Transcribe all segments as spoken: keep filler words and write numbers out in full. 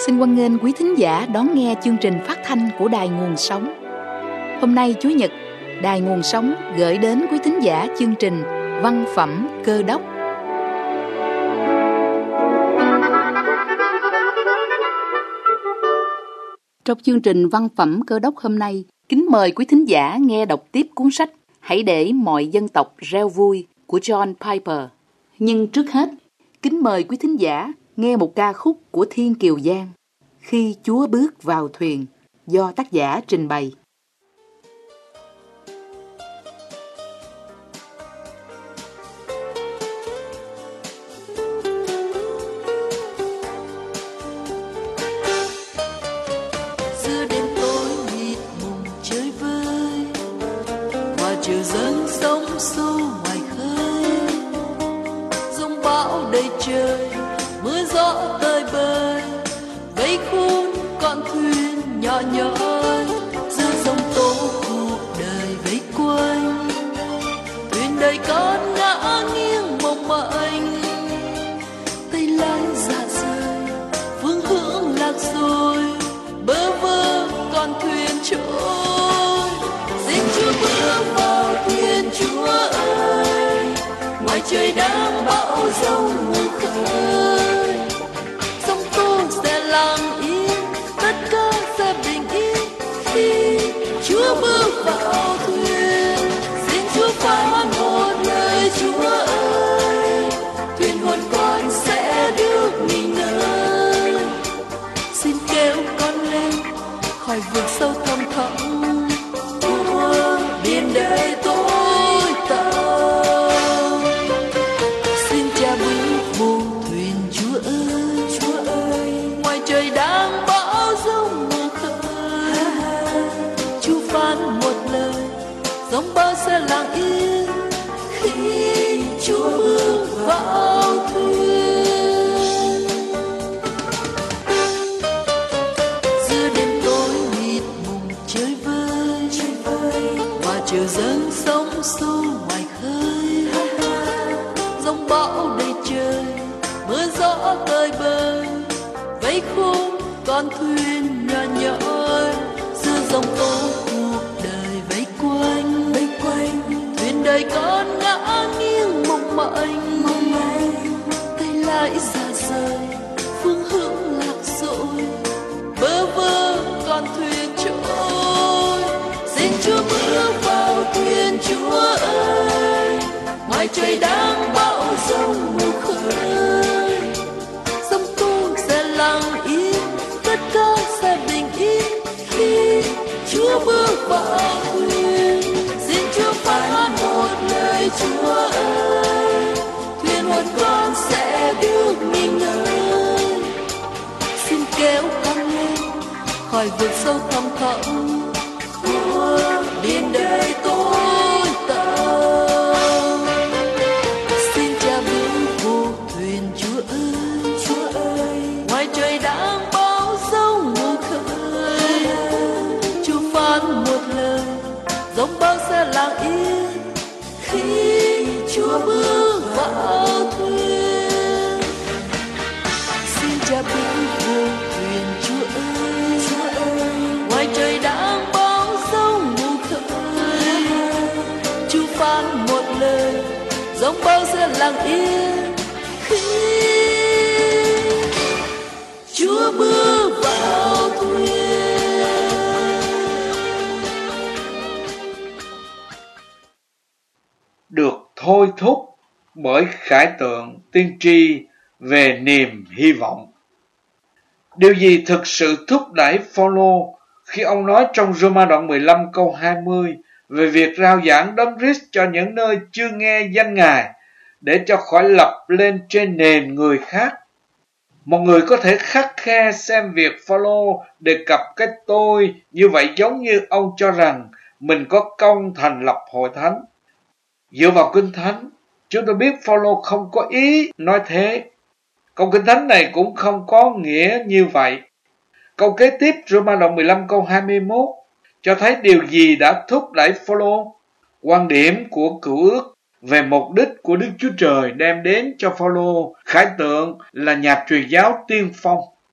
Xin hoan nghênh quý thính giả đón nghe chương trình phát thanh của Đài Nguồn Sống. Hôm nay Chủ nhật, Đài Nguồn Sống gửi đến quý thính giả chương trình Văn phẩm Cơ đốc. Trong chương trình Văn phẩm Cơ đốc hôm nay, kính mời quý thính giả nghe đọc tiếp cuốn sách Hãy để mọi dân tộc reo vui của John Piper. Nhưng trước hết, kính mời quý thính giả nghe một ca khúc của Thiên Kiều Giang, Khi Chúa bước vào thuyền, do tác giả trình bày. Giữa đêm tối mịt mùng chơi vơi, và chiều dâng sóng xô ngoài khơi, giông bão đầy trời, mưa gió tơi bời, vây khôn con thuyền nhỏ nhoi, giữa dòng tố cuộc đời vây quanh, thuyền đầy con ngã nghiêng mong manh, tay lái dạ rời, phương hướng lạc rồi, bơ vơ con thuyền trôi. Xin Chúa bước vào thuyền, Chúa ơi, ngoài trời đang bão giông mù khơi, sóng tố sẽ lặng yên, tất cả sẽ bình yên khi Chúa bước vào thuyền. Xin Chúa phán một lời, Chúa ơi, thuyền hồn con sẽ được nghỉ ngơi. Xin kêu con lên khỏi vực sâu thăm thẳm của biển đời tối tăm. Xin Cha bước vô thuyền, Chúa ơi, Chúa ơi, ngoài trời đang bão giông mù khơi. Chúa phán một lời, giông bão sẽ lặng yên khi Chúa bước vào thuyền. Giữa đêm tối mịt mùng chơi vơi, và chiều dâng sóng xô ngoài khơi, giông bão đầy trời, mưa gió tơi bời, vây khôn con thuyền nhỏ nhoi, giữa dòng tố cuộc đời vây quanh, vây quanh, thuyền đầy con ngã nghiêng mong manh, mong manh, tay lái dạ rời, phương hướng lạc rồi, bơ vơ con thuyền trôi. Xin Chúa bước vào thuyền, Chúa ơi, ngoài trời đang bão giông mù khơi, sóng tố sẽ lặng yên, tất cả sẽ bình yên khi Chúa bước vào thuyền. Xin Chúa phán một lời, Chúa ơi, thuyền hồn con sẽ được nghỉ ngơi. Xin kéo con lên khỏi vực sâu thăm thẳm của biển đời tối tăm. Xin Cha bước vô thuyền, Chúa ơi, Chúa ơi, ngoài trời đang bão giông mù khơi. Chúa phán một lời, giông bão sẽ lặng yên khi Chúa bước vào thuyền. Xin Cha bước vô thuyền, Chúa ơi, Chúa ơi, ngoài trời đang bão giông mù khơi. Chúa phán một lời, giông bão sẽ lặng yên khi Chúa bước vào thuyền. Được thôi thúc bởi khải tượng tiên tri về niềm hy vọng. Điều gì thực sự thúc đẩy Phaolô khi ông nói trong Roma đoạn mười lăm câu hai mươi về việc rao giảng Đấng Christ cho những nơi chưa nghe danh Ngài, để cho khỏi lập lên trên nền người khác? Một người có thể khắt khe xem việc Phaolô đề cập cái tôi như vậy giống như ông cho rằng mình có công thành lập hội thánh. Dựa vào Kinh Thánh, chúng tôi biết Phaolô không có ý nói thế. Câu Kinh Thánh này cũng không có nghĩa như vậy. Câu kế tiếp Roma đoạn mười lăm câu hai mươi mốt cho thấy điều gì đã thúc đẩy Phaolô. Quan điểm của Cựu Ước về mục đích của Đức Chúa Trời đem đến cho Phaolô khải tượng là nhà truyền giáo tiên phong.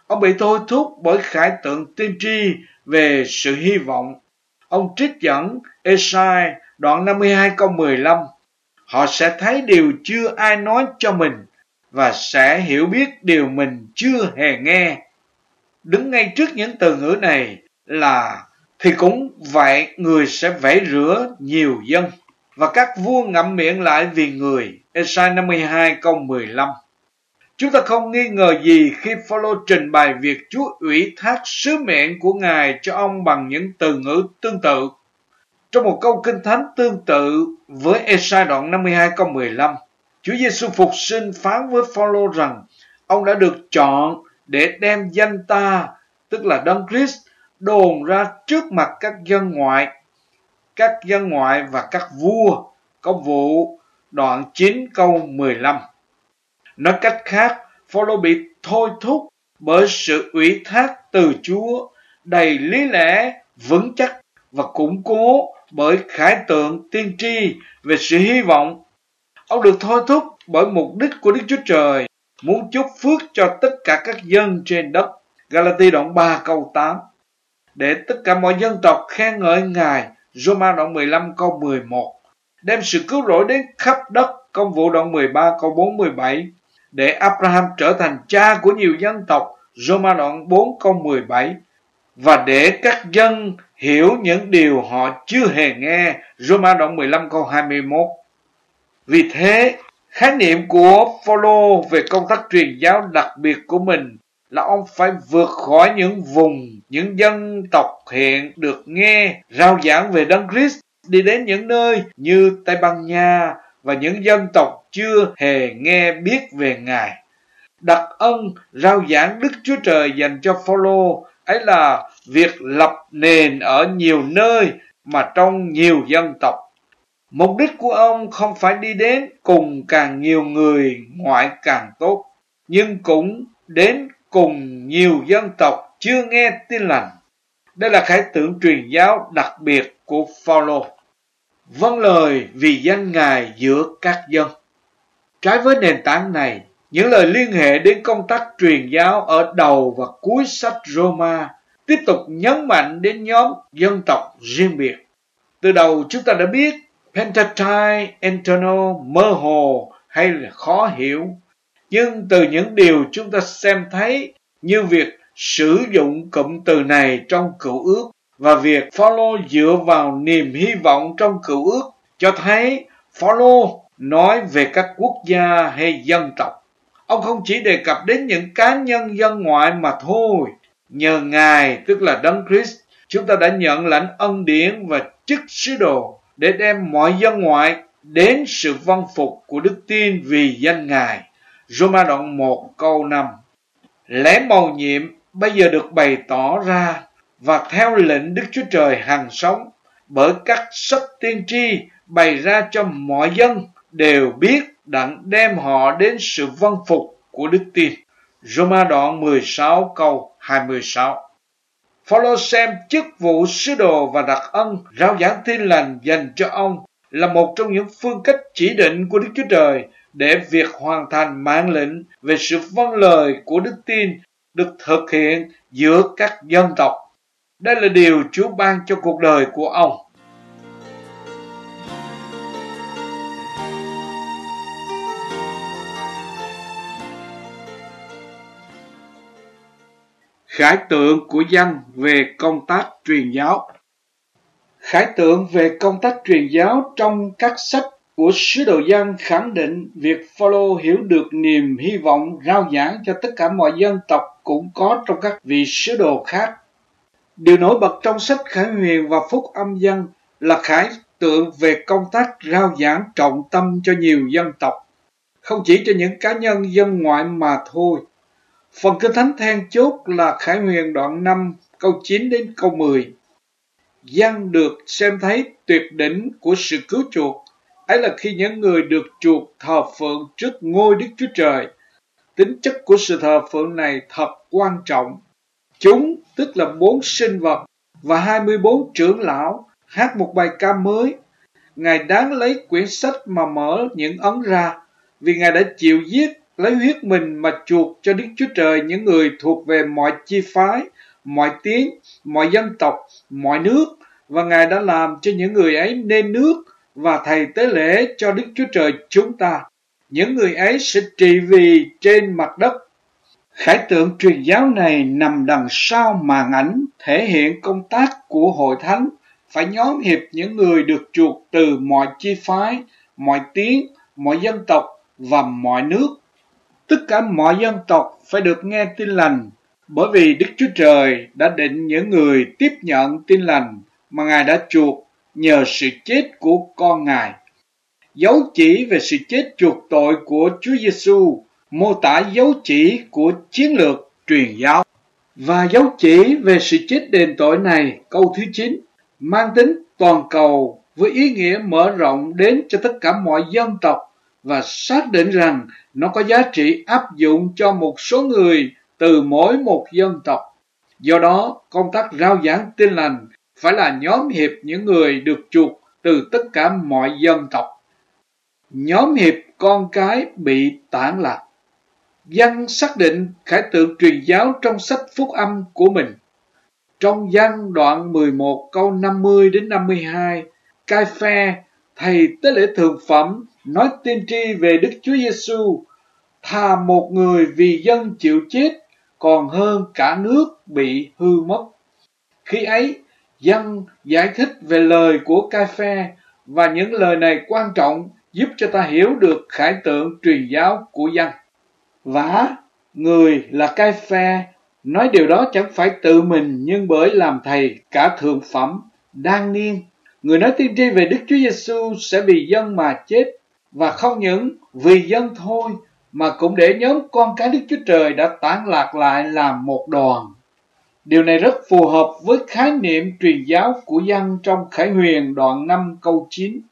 Ông bị thôi thúc bởi khải tượng tiên tri về sự hy vọng. Ông trích dẫn Ê-sai đoạn năm mươi hai câu mười lăm. Họ sẽ thấy điều chưa ai nói cho mình và sẽ hiểu biết điều mình chưa hề nghe. Đứng ngay trước những từ ngữ này là thì cũng vậy, người sẽ vẩy rửa nhiều dân và các vua ngậm miệng lại vì người. Ê-sai năm mươi hai câu mười lăm. Chúng ta không nghi ngờ gì khi Phao-lô trình bày việc Chúa ủy thác sứ mệnh của Ngài cho ông bằng những từ ngữ tương tự. Trong một câu kinh thánh tương tự với Ê-sai đoạn năm mươi hai câu mười lăm, Chúa Giêsu phục sinh phán với Phao-lô rằng ông đã được chọn để đem danh ta, tức là Đấng Christ, đồn ra trước mặt các dân ngoại, các dân ngoại và các vua. Công vụ đoạn chín câu mười lăm. Nói cách khác, Phao-lô bị thôi thúc bởi sự ủy thác từ Chúa, đầy lý lẽ, vững chắc và củng cố bởi khải tượng tiên tri về sự hy vọng. Ông được thôi thúc bởi mục đích của Đức Chúa Trời, muốn chúc phước cho tất cả các dân trên đất. Ga-la-ti đoạn ba câu tám. Để tất cả mọi dân tộc khen ngợi Ngài. Rô-ma đoạn mười lăm câu mười một. Đem sự cứu rỗi đến khắp đất. Công vụ đoạn mười ba câu bốn mươi bảy. Để Abraham trở thành cha của nhiều dân tộc. Rô-ma đoạn bốn câu mười bảy. Và để các dân hiểu những điều họ chưa hề nghe. Rô-ma đoạn mười lăm câu hai mươi mốt. Vì thế, khái niệm của Phao-lô về công tác truyền giáo đặc biệt của mình là ông phải vượt khỏi những vùng, những dân tộc hiện được nghe rao giảng về Đấng Christ, đi đến những nơi như Tây Ban Nha và những dân tộc chưa hề nghe biết về Ngài. Đặc ân rao giảng Đức Chúa Trời dành cho Phao-lô ấy là việc lập nền ở nhiều nơi mà trong nhiều dân tộc. Mục đích của ông không phải đi đến cùng càng nhiều người ngoại càng tốt, nhưng cũng đến cùng nhiều dân tộc chưa nghe tin lành. Đây là khải tượng truyền giáo đặc biệt của Phao-lô. Vâng lời vì danh Ngài giữa các dân. Trái với nền tảng này, những lời liên hệ đến công tác truyền giáo ở đầu và cuối sách Rô-ma tiếp tục nhấn mạnh đến nhóm dân tộc riêng biệt. Từ đầu chúng ta đã biết Pentateuch, internal, mơ hồ hay là khó hiểu. Nhưng từ những điều chúng ta xem thấy như việc sử dụng cụm từ này trong Cựu Ước và việc Phao-lô dựa vào niềm hy vọng trong Cựu Ước cho thấy Phao-lô nói về các quốc gia hay dân tộc. Ông không chỉ đề cập đến những cá nhân dân ngoại mà thôi. Nhờ Ngài, tức là Đấng Christ, chúng ta đã nhận lãnh ân điển và chức sứ đồ để đem mọi dân ngoại đến sự vâng phục của đức tin vì danh Ngài. Rô-ma đoạn một câu năm. Lẽ mầu nhiệm bây giờ được bày tỏ ra và theo lệnh Đức Chúa Trời hằng sống bởi các sách tiên tri bày ra cho mọi dân đều biết đặng đem họ đến sự vâng phục của đức tin. Rô-ma đoạn mười sáu câu hai mươi sáu. Phao-lô xem chức vụ sứ đồ và đặc ân rao giảng tin lành dành cho ông là một trong những phương cách chỉ định của Đức Chúa Trời để việc hoàn thành mạng lệnh về sự vâng lời của đức tin được thực hiện giữa các dân tộc. Đây là điều Chúa ban cho cuộc đời của ông. Khải tượng của dân về công tác truyền giáo. Khải tượng về công tác truyền giáo trong các sách của sứ đồ Giăng khẳng định việc Phao-lô hiểu được niềm hy vọng rao giảng cho tất cả mọi dân tộc cũng có trong các vị sứ đồ khác. Điều nổi bật trong sách Khải Huyền và Phúc Âm Giăng là khải tượng về công tác rao giảng trọng tâm cho nhiều dân tộc, không chỉ cho những cá nhân dân ngoại mà thôi. Phần Kinh Thánh then chốt là Khải Huyền đoạn năm câu chín đến câu mười. Giăng được xem thấy tuyệt đỉnh của sự cứu chuộc, ấy là khi những người được chuộc thờ phượng trước ngôi Đức Chúa Trời. Tính chất của sự thờ phượng này thật quan trọng. Chúng, tức là bốn sinh vật và hai mươi bốn trưởng lão, hát một bài ca mới. Ngài đáng lấy quyển sách mà mở những ấn ra, vì Ngài đã chịu giết lấy huyết mình mà chuộc cho Đức Chúa Trời những người thuộc về mọi chi phái, mọi tiếng, mọi dân tộc, mọi nước, và Ngài đã làm cho những người ấy nên nước và thầy tế lễ cho Đức Chúa Trời chúng ta. Những người ấy sẽ trị vì trên mặt đất. Khải tượng truyền giáo này nằm đằng sau màn ảnh thể hiện công tác của hội thánh phải nhóm hiệp những người được chuộc từ mọi chi phái, mọi tiếng, mọi dân tộc và mọi nước. Tất cả mọi dân tộc phải được nghe tin lành, bởi vì Đức Chúa Trời đã định những người tiếp nhận tin lành mà Ngài đã chuộc nhờ sự chết của con Ngài. Dấu chỉ về sự chết chuộc tội của Chúa Giêsu mô tả dấu chỉ của chiến lược truyền giáo. Và dấu chỉ về sự chết đền tội này, câu thứ chín, mang tính toàn cầu với ý nghĩa mở rộng đến cho tất cả mọi dân tộc và xác định rằng nó có giá trị áp dụng cho một số người từ mỗi một dân tộc. Do đó, công tác rao giảng tin lành phải là nhóm hiệp những người được chuộc từ tất cả mọi dân tộc. Nhóm hiệp con cái bị tản lạc. Giăng xác định khải tượng truyền giáo trong sách Phúc Âm của mình. Trong Giăng đoạn mười một câu năm mươi đến năm mươi hai, Cai-phe, thầy tế lễ thượng phẩm, nói tiên tri về Đức Chúa Giêsu, thà một người vì dân chịu chết còn hơn cả nước bị hư mất. Khi ấy, Giăng giải thích về lời của Cai-phe, và những lời này quan trọng giúp cho ta hiểu được khải tượng truyền giáo của Giăng. Vả, người là Cai-phe nói điều đó chẳng phải tự mình, nhưng bởi làm thầy cả thượng phẩm đang niên. Người nói tiên tri về Đức Chúa Giêsu sẽ vì dân mà chết, và không những vì dân thôi, mà cũng để nhóm con cái Đức Chúa Trời đã tản lạc lại làm một đoàn. Điều này rất phù hợp với khái niệm truyền giáo của Giăng trong Khải Huyền đoạn năm câu chín.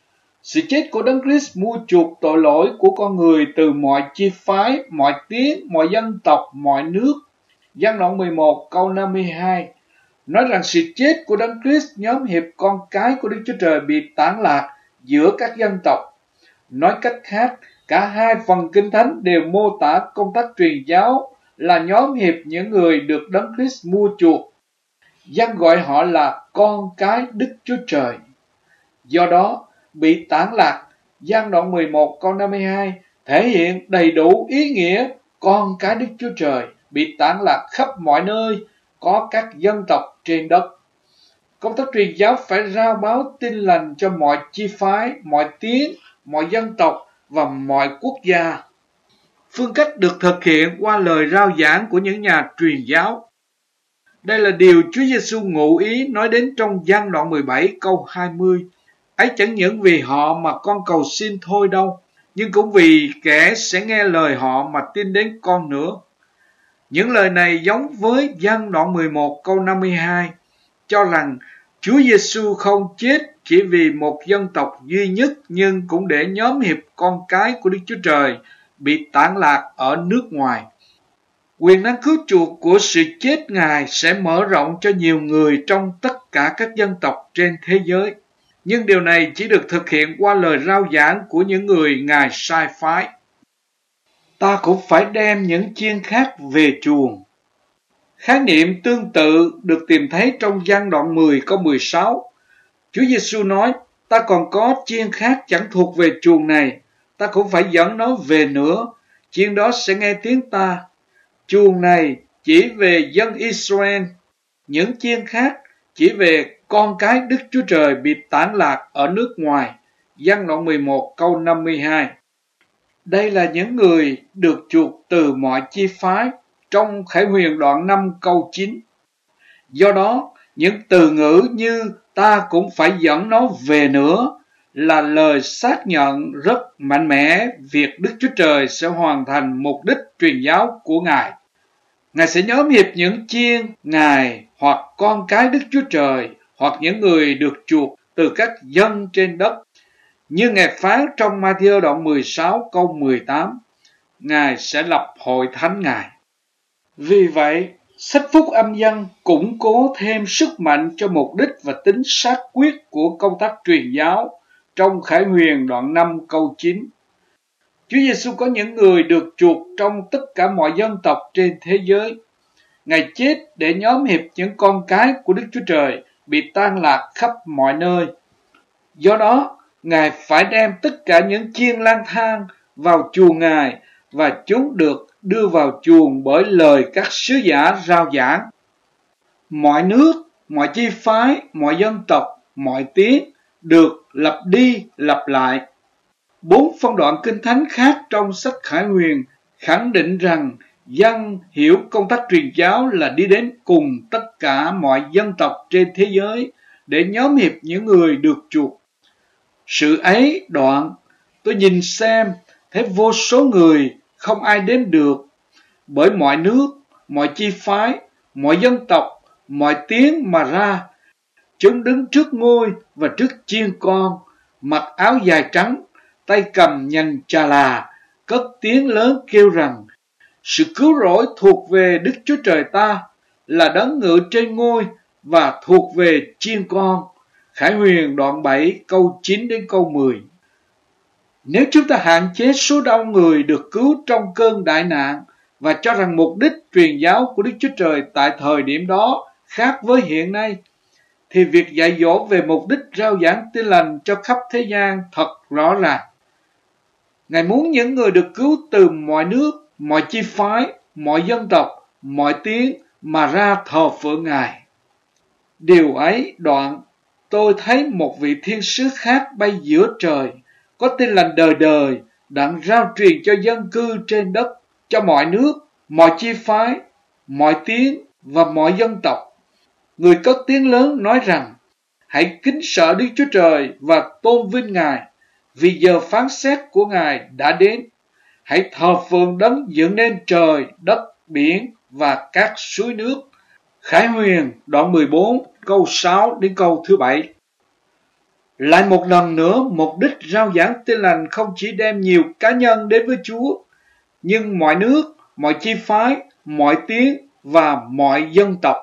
Sự chết của Đấng Christ mua chuộc tội lỗi của con người từ mọi chi phái, mọi tiếng, mọi dân tộc, mọi nước. Giăng đoạn mười một câu năm mươi hai nói rằng sự chết của Đấng Christ nhóm hiệp con cái của Đức Chúa Trời bị tản lạc giữa các dân tộc. Nói cách khác, cả hai phần Kinh Thánh đều mô tả công tác truyền giáo là nhóm hiệp những người được Đấng Christ mua chuộc. Giăng gọi họ là con cái Đức Chúa Trời. Do đó, bị tản lạc, Giăng đoạn mười một câu năm mươi hai thể hiện đầy đủ ý nghĩa con cái Đức Chúa Trời bị tản lạc khắp mọi nơi có các dân tộc trên đất. Công tác truyền giáo phải rao báo tin lành cho mọi chi phái, mọi tiếng, mọi dân tộc và mọi quốc gia. Phương cách được thực hiện qua lời rao giảng của những nhà truyền giáo. Đây là điều Chúa Giêsu ngụ ý nói đến trong Giăng đoạn mười bảy câu hai mươi. Ấy chẳng những vì họ mà con cầu xin thôi đâu, nhưng cũng vì kẻ sẽ nghe lời họ mà tin đến con nữa. Những lời này giống với Giăng đoạn mười một câu năm mươi hai, cho rằng Chúa Giêsu không chết chỉ vì một dân tộc duy nhất, nhưng cũng để nhóm hiệp con cái của Đức Chúa Trời bị tản lạc ở nước ngoài. Quyền năng cứu chuộc của sự chết Ngài sẽ mở rộng cho nhiều người trong tất cả các dân tộc trên thế giới. Nhưng điều này chỉ được thực hiện qua lời rao giảng của những người Ngài sai phái. Ta cũng phải đem những chiên khác về chuồng. Khái niệm tương tự được tìm thấy trong Giăng đoạn mười câu mười sáu. Chúa Giêsu nói, ta còn có chiên khác chẳng thuộc về chuồng này, ta cũng phải dẫn nó về nữa, chiên đó sẽ nghe tiếng ta. Chuồng này chỉ về dân Israel, những chiên khác chỉ về con cái Đức Chúa Trời bị tản lạc ở nước ngoài. Giăng đoạn mười một câu năm mươi hai. Đây là những người được chuộc từ mọi chi phái trong Khải Huyền đoạn năm câu chín. Do đó, những từ ngữ như ta cũng phải dẫn nó về nữa là lời xác nhận rất mạnh mẽ việc Đức Chúa Trời sẽ hoàn thành mục đích truyền giáo của Ngài. Ngài sẽ nhóm hiệp những chiên Ngài hoặc con cái Đức Chúa Trời hoặc những người được chuộc từ các dân trên đất. Như Ngài phán trong Ma-thi-ơ đoạn mười sáu câu mười tám, Ngài sẽ lập hội thánh Ngài. Vì vậy, sách Phúc Âm Giăng củng cố thêm sức mạnh cho mục đích và tính xác quyết của công tác truyền giáo trong Khải Huyền đoạn năm câu chín. Chúa Giêsu có những người được chuộc trong tất cả mọi dân tộc trên thế giới. Ngài chết để nhóm hiệp những con cái của Đức Chúa Trời bị tan lạc khắp mọi nơi. Do đó, Ngài phải đem tất cả những chiên lang thang vào chuồng Ngài, và chúng được đưa vào chuồng bởi lời các sứ giả rao giảng. Mọi nước, mọi chi phái, mọi dân tộc, mọi tiếng được lặp đi lặp lại. Bốn phân đoạn kinh thánh khác trong sách Khải Huyền khẳng định rằng dân hiểu công tác truyền giáo là đi đến cùng tất cả mọi dân tộc trên thế giới để nhóm hiệp những người được chuộc. Sự ấy đoạn, tôi nhìn xem, thấy vô số người không ai đếm được, bởi mọi nước, mọi chi phái, mọi dân tộc, mọi tiếng mà ra. Chúng đứng trước ngôi và trước chiên con, mặc áo dài trắng, tay cầm nhành trà là, cất tiếng lớn kêu rằng: sự cứu rỗi thuộc về Đức Chúa Trời ta, là đấng ngự trên ngôi, và thuộc về chiên con. Khải Huyền đoạn bảy câu chín đến câu mười. Nếu chúng ta hạn chế số đông người được cứu trong cơn đại nạn và cho rằng mục đích truyền giáo của Đức Chúa Trời tại thời điểm đó khác với hiện nay, thì việc dạy dỗ về mục đích rao giảng tin lành cho khắp thế gian thật rõ ràng. Ngài muốn những người được cứu từ mọi nước, mọi chi phái, mọi dân tộc, mọi tiếng mà ra thờ phượng Ngài. Điều ấy đoạn, tôi thấy một vị thiên sứ khác bay giữa trời, có tin lành đời đời, đặng rao truyền cho dân cư trên đất, cho mọi nước, mọi chi phái, mọi tiếng và mọi dân tộc. Người cất tiếng lớn nói rằng: hãy kính sợ Đức Chúa Trời và tôn vinh Ngài, vì giờ phán xét của Ngài đã đến. Hãy thờ phượng đấng dựng nên trời, đất, biển và các suối nước. Khải Huyền đoạn mười bốn câu sáu đến câu thứ bảy. Lại một lần nữa, mục đích rao giảng tin lành không chỉ đem nhiều cá nhân đến với Chúa, nhưng mọi nước, mọi chi phái, mọi tiếng và mọi dân tộc.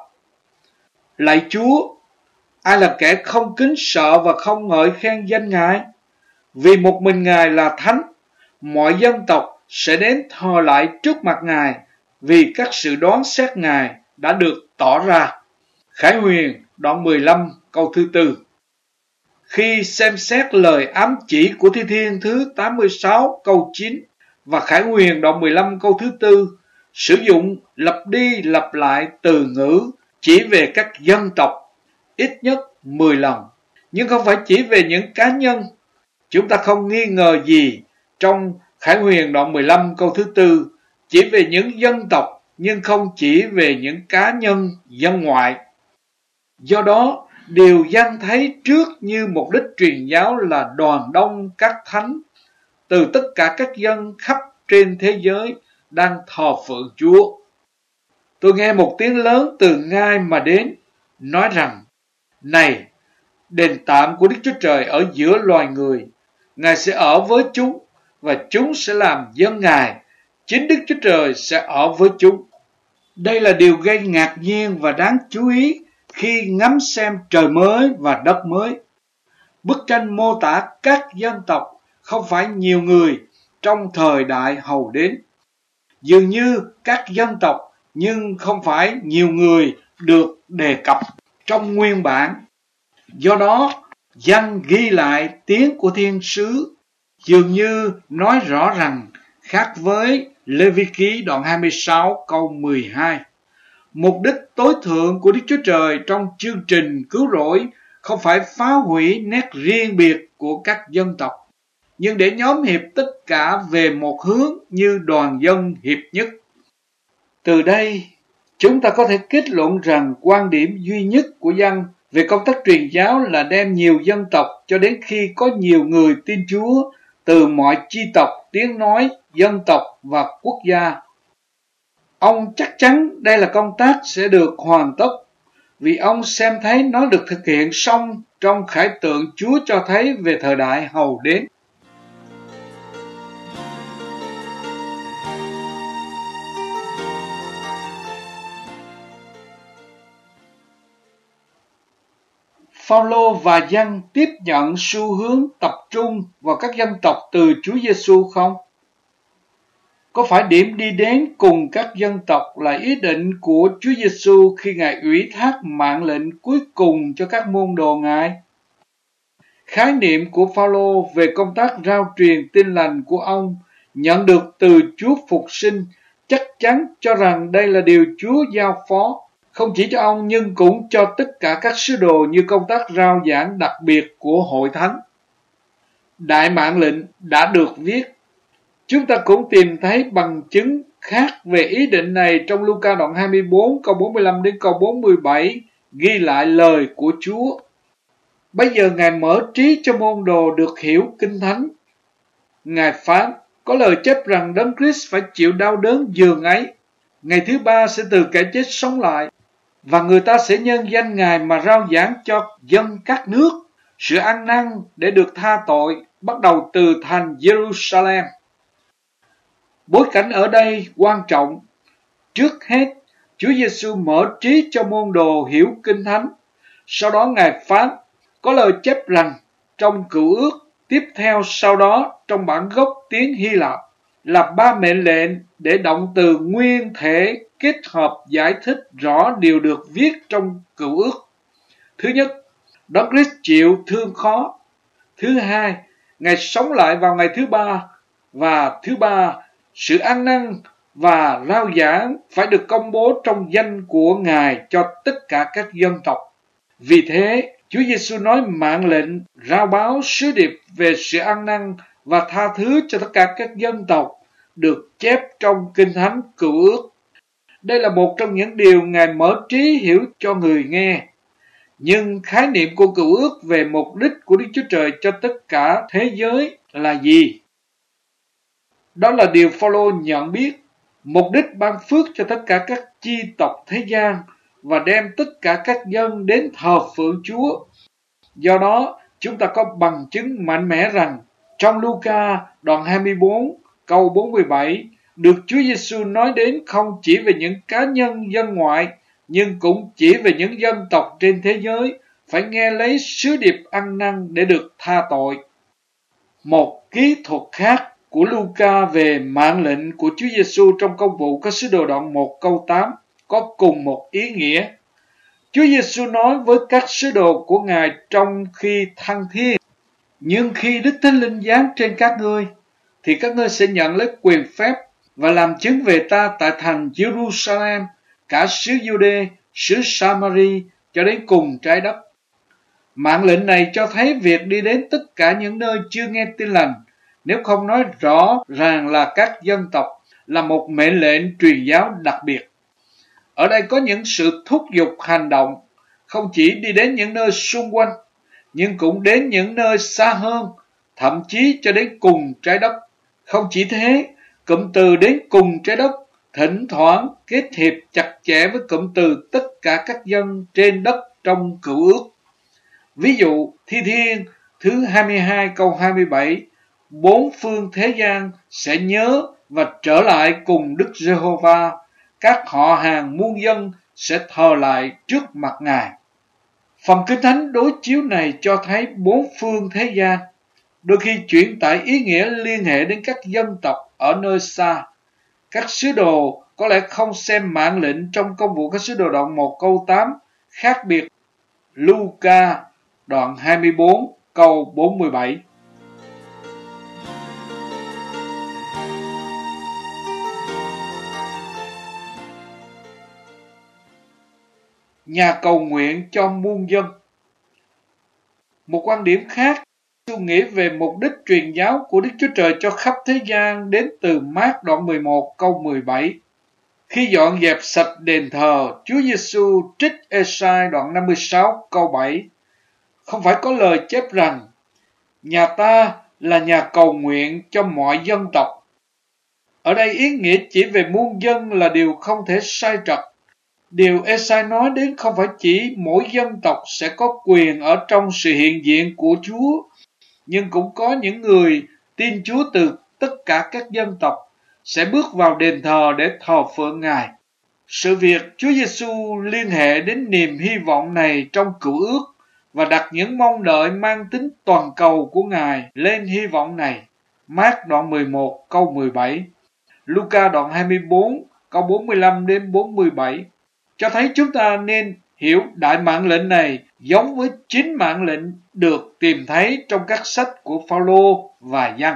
Lạy Chúa, ai là kẻ không kính sợ và không ngợi khen danh Ngài? Vì một mình Ngài là thánh, mọi dân tộc sẽ đến thờ lại trước mặt Ngài, vì các sự đoán xét Ngài đã được tỏ ra. Khải Huyền đoạn mười lăm câu thứ tư. Khi xem xét lời ám chỉ của Thi Thiên thứ tám mươi sáu câu chín và Khải Huyền đoạn mười lăm câu thứ tư sử dụng lặp đi lặp lại từ ngữ chỉ về các dân tộc ít nhất mười lần, nhưng không phải chỉ về những cá nhân. Chúng ta không nghi ngờ gì trong Khải Huyền đoạn mười lăm câu thứ tư chỉ về những dân tộc, nhưng không chỉ về những cá nhân dân ngoại. Do đó, điều dân thấy trước như mục đích truyền giáo là đoàn đông các thánh từ tất cả các dân khắp trên thế giới đang thờ phượng Chúa. Tôi nghe một tiếng lớn từ ngai mà đến, nói rằng: này, đền tạm của Đức Chúa Trời ở giữa loài người, Ngài sẽ ở với chúng, và chúng sẽ làm dân Ngài, chính Đức Chúa Trời sẽ ở với chúng. Đây là điều gây ngạc nhiên và đáng chú ý khi ngắm xem trời mới và đất mới. Bức tranh mô tả các dân tộc không phải nhiều người trong thời đại hầu đến. Dường như các dân tộc nhưng không phải nhiều người được đề cập trong nguyên bản. Do đó, dân ghi lại tiếng của thiên sứ dường như nói rõ rằng khác với Lê Vi Ký đoạn hai mươi sáu câu mười hai. Mục đích tối thượng của Đức Chúa Trời trong chương trình cứu rỗi không phải phá hủy nét riêng biệt của các dân tộc, nhưng để nhóm hiệp tất cả về một hướng như đoàn dân hiệp nhất. Từ đây, chúng ta có thể kết luận rằng quan điểm duy nhất của dân về công tác truyền giáo là đem nhiều dân tộc cho đến khi có nhiều người tin Chúa từ mọi chi tộc, tiếng nói, dân tộc và quốc gia. Ông chắc chắn đây là công tác sẽ được hoàn tất, vì ông xem thấy nó được thực hiện xong trong khải tượng Chúa cho thấy về thời đại hầu đến. Phao-lô và dân tiếp nhận xu hướng tập trung vào các dân tộc từ Chúa Giêsu không? Có phải điểm đi đến cùng các dân tộc là ý định của Chúa Giêsu khi Ngài ủy thác mạng lệnh cuối cùng cho các môn đồ Ngài? Khái niệm của Phao-lô về công tác rao truyền tin lành của ông nhận được từ Chúa Phục Sinh chắc chắn cho rằng đây là điều Chúa giao phó, không chỉ cho ông nhưng cũng cho tất cả các sứ đồ như công tác rao giảng đặc biệt của hội thánh. Đại mạng lệnh đã được viết. Chúng ta cũng tìm thấy bằng chứng khác về ý định này trong Luca đoạn hai mươi bốn câu bốn mươi lăm đến câu bốn mươi bảy ghi lại lời của Chúa. Bây giờ Ngài mở trí cho môn đồ được hiểu Kinh Thánh. Ngài phán, có lời chép rằng Đấng Christ phải chịu đau đớn giường ấy, ngày thứ ba sẽ từ kẻ chết sống lại, và người ta sẽ nhân danh Ngài mà rao giảng cho dân các nước sự ăn năn để được tha tội, bắt đầu từ thành Jerusalem. Bối cảnh ở đây quan trọng. Trước hết, Chúa Giêsu mở trí cho môn đồ hiểu Kinh Thánh. Sau đó Ngài phán, có lời chép rằng trong Cựu Ước, tiếp theo sau đó trong bản gốc tiếng Hy Lạp là ba mệnh lệnh để động từ nguyên thể kết hợp giải thích rõ điều được viết trong Cựu Ước. Thứ nhất, Đấng Christ chịu thương khó. Thứ hai, Ngài sống lại vào ngày thứ ba. Và thứ ba, sự ăn năn và rao giảng phải được công bố trong danh của Ngài cho tất cả các dân tộc. Vì thế, Chúa Giêsu nói mạng lệnh rao báo sứ điệp về sự ăn năn và tha thứ cho tất cả các dân tộc được chép trong Kinh Thánh Cựu Ước. Đây là một trong những điều Ngài mở trí hiểu cho người nghe. Nhưng khái niệm của Cựu Ước về mục đích của Đức Chúa Trời cho tất cả thế giới là gì? Đó là điều Phao-lô nhận biết, mục đích ban phước cho tất cả các chi tộc thế gian và đem tất cả các dân đến thờ phượng Chúa. Do đó, chúng ta có bằng chứng mạnh mẽ rằng trong Luca đoạn hai mươi bốn câu bốn mươi bảy được Chúa Giêsu nói đến không chỉ về những cá nhân dân ngoại nhưng cũng chỉ về những dân tộc trên thế giới phải nghe lấy sứ điệp ăn năn để được tha tội. Một kỹ thuật khác của Luca về mạng lệnh của Chúa Giêsu trong Công vụ các sứ đồ đoạn một câu tám có cùng một ý nghĩa. Chúa Giêsu nói với các sứ đồ của Ngài trong khi thăng thiên: nhưng khi Đức Thánh Linh giáng trên các ngươi, thì các ngươi sẽ nhận lấy quyền phép và làm chứng về ta tại thành Jerusalem, cả xứ Giu-đê, xứ Sa-ma-ri cho đến cùng trái đất. Mạng lệnh này cho thấy việc đi đến tất cả những nơi chưa nghe tin lành, nếu không nói rõ ràng là các dân tộc, là một mệnh lệnh truyền giáo đặc biệt. Ở đây có những sự thúc giục hành động, không chỉ đi đến những nơi xung quanh, nhưng cũng đến những nơi xa hơn, thậm chí cho đến cùng trái đất. Không chỉ thế, cụm từ đến cùng trái đất thỉnh thoảng kết hiệp chặt chẽ với cụm từ tất cả các dân trên đất trong Cựu Ước. Ví dụ, Thi Thiên thứ hai mươi hai câu hai mươi bảy, bốn phương thế gian sẽ nhớ và trở lại cùng Đức Giê-hô-va, các họ hàng muôn dân sẽ thờ lại trước mặt Ngài. Phần Kinh Thánh đối chiếu này cho thấy bốn phương thế gian, đôi khi chuyển tải ý nghĩa liên hệ đến các dân tộc ở nơi xa. Các sứ đồ có lẽ không xem mạng lệnh trong Công vụ các sứ đồ đoạn một câu tám khác biệt Luca đoạn hai mươi bốn câu bốn mươi bảy. Nhà cầu nguyện cho muôn dân. Một quan điểm khác suy nghĩ về mục đích truyền giáo của Đức Chúa Trời cho khắp thế gian đến từ Mác đoạn mười một câu mười bảy. Khi dọn dẹp sạch đền thờ, Chúa Giêsu trích Ê-sai đoạn năm mươi sáu câu bảy. Không phải có lời chép rằng nhà ta là nhà cầu nguyện cho mọi dân tộc. Ở đây ý nghĩa chỉ về muôn dân là điều không thể sai trật. Điều Ê-sai nói đến không phải chỉ mỗi dân tộc sẽ có quyền ở trong sự hiện diện của Chúa, nhưng cũng có những người tin Chúa từ tất cả các dân tộc sẽ bước vào đền thờ để thờ phượng Ngài. Sự việc Chúa Giêsu liên hệ đến niềm hy vọng này trong Cựu Ước và đặt những mong đợi mang tính toàn cầu của Ngài lên hy vọng này. Mác đoạn mười một câu mười bảy. Luca đoạn hai mươi bốn câu bốn mươi lăm đến bốn mươi bảy cho thấy chúng ta nên hiểu đại mạng lệnh này giống với chính mạng lệnh được tìm thấy trong các sách của Phaolô và Giăng.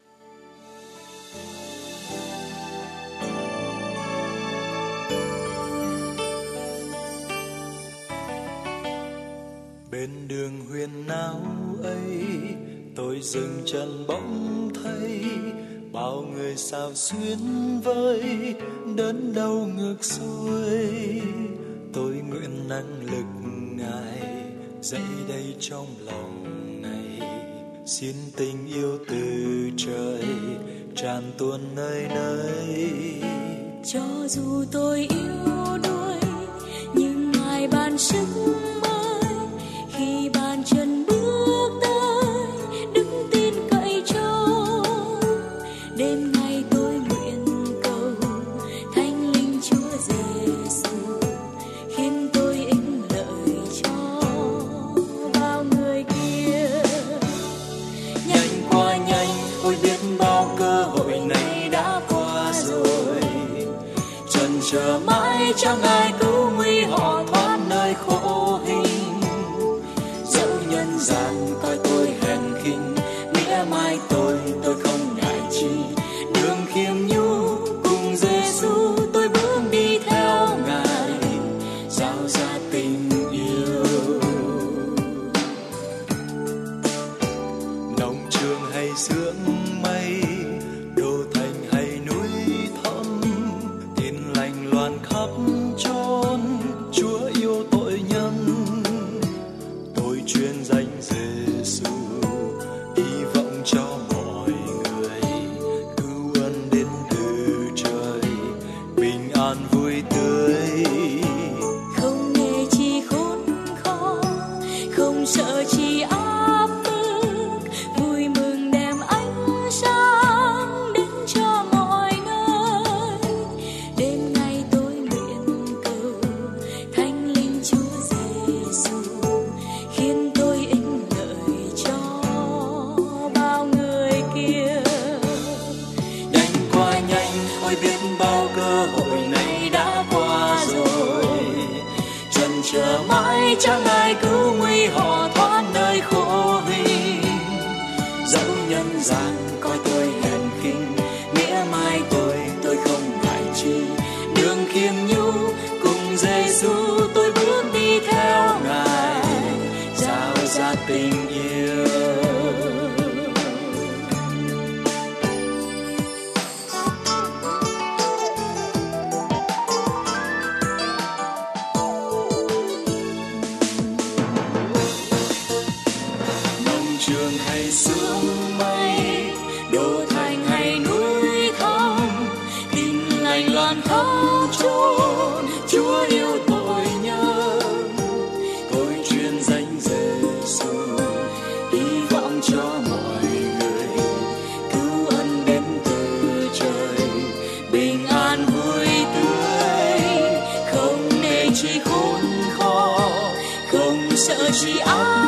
Bên đường huyền áo ấy, tôi dừng chân bỗng thấy bao người sao xuyên vơi đớn đau ngược xuôi. Tôi nguyện năng lực Ngài dậy đây trong lòng này, xin tình yêu từ trời tràn tuôn nơi nơi. Cho dù tôi yếu đuối nhưng Ngài ban sức mới, khi bàn chân bước tới đứng tin cậy trông. Đêm nay tôi nguyện cầu Thánh Linh Chúa Giêsu khiến tôi ích lợi cho bao người kia. Nhanh qua nhanh, ôi biết bao cơ hội này đã qua rồi. Chần chờ mãi chẳng ai cứu nguy họ thoát nơi khổ hình. Dẫu nhân gian coi tôi hèn khinh, nghĩa mai tôi tôi không ngại chi. Đường khiêm nhu cùng Giêsu tôi bước đi theo Ngài, giao ra tình yêu. Nông trường hay sương mây, đô thành hay núi thẳm, tin lành loan khắp chốn. Chúa yêu tội nhân, tôi chuyên danh Giêsu, hy vọng cho mọi người, cứu ân đến từ trời, bình an vui tươi. Không nề chi khốn khó, không sợ chi áp bức, vui mừng đem ánh sáng đến cho mọi nơi. Đêm nay tôi nguyện cầu Thánh Linh Chúa Giêsu khiến tôi ích lợi cho bao người kia. Nhanh qua nhanh, ôi biết bao cơ hội này đã qua rồi. Chần chờ mãi chẳng ai cứu nguy họ thoát nơi khổ hình. Dẫu nhân gian coi tôi hèn khinh, nghĩa mai tôi tôi không ngại chi. Đường khiêm nhu cùng Giêsu tôi bước đi theo Ngài, giao ra tình yêu. Nông trường hay sương mây, đô thành hay núi thẳm, tin lành loan khắp chốn. Chúa yêu tội nhân, tôi chuyên danh Giêsu, hy vọng cho mọi người, cứu ân đến từ trời, bình an vui tươi. Không nề chi khốn khó, không sợ chi áp